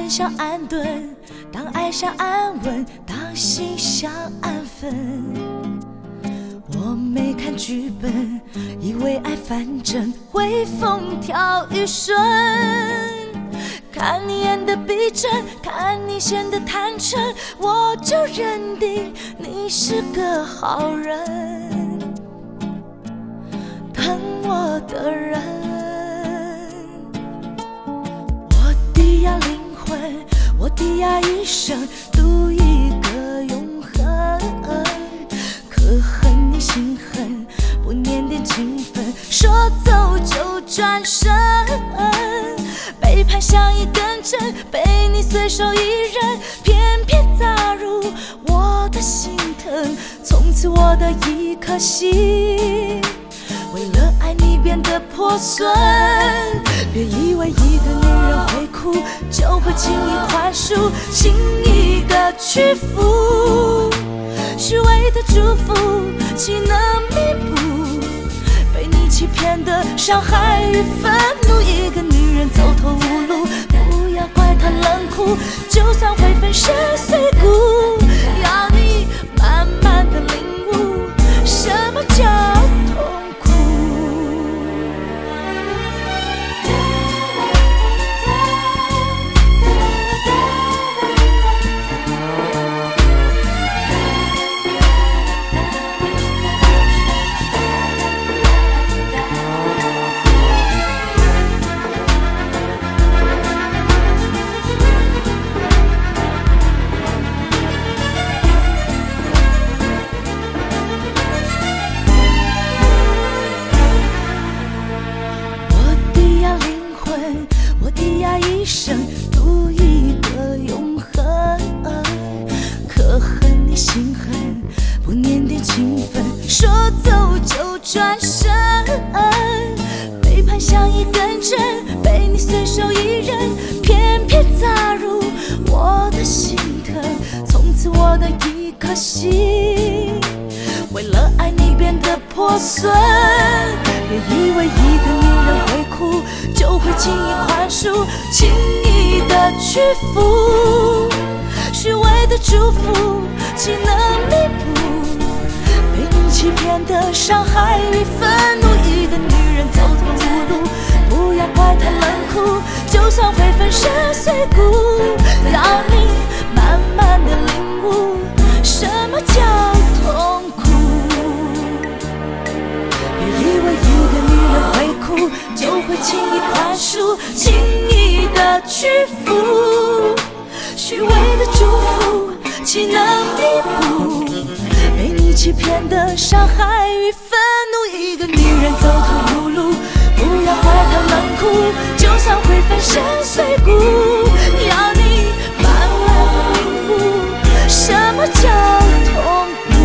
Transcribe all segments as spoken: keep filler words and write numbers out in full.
人想安顿，当爱想安稳，当心想安分。我没看剧本，以为爱反正会风调雨顺。看你演的逼真，看你显得坦诚，我就认定你是个好人，疼我的人。我的呀灵魂，我的呀一生，赌一个永恒。可恨你心狠，不念点情分，说走就转身。背叛像一根针，被你随手一扔，偏偏砸入我的心疼。从此我的一颗心，为了爱你变得破损。别以为一个女人会哭，就会轻易宽恕，轻易的屈服。虚伪的祝福，岂能弥补被你欺骗的伤害与愤怒？一个女人走投无路，不要怪她冷酷，就算会粉身碎骨，要你慢慢的领悟什么叫痛苦。我的呀一生，赌一个永恒。可恨你心狠，不念点情分，说走就转身。背叛像一根针，被你随手一扔，偏偏砸入我的心疼。从此我的一颗心，为了爱你变得破损。别以为一个女人会哭，就会轻易宽恕，轻易的屈服。虚伪的祝福，岂能弥补被你欺骗的伤害与愤怒？一个女人走投无路，不要怪她冷酷，就算会粉身碎骨，要你慢慢的领悟什么叫痛苦。别以为一个女人会哭，就会轻易宽恕，轻易的屈服。虚伪的祝福，岂能弥补被你欺骗的伤害与愤怒？一个女人走投无路，不要怪她冷酷，就算会粉身碎骨，要你慢慢的领悟什么叫痛苦。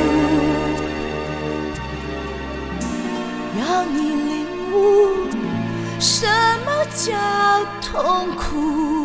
要你领悟什么叫痛苦。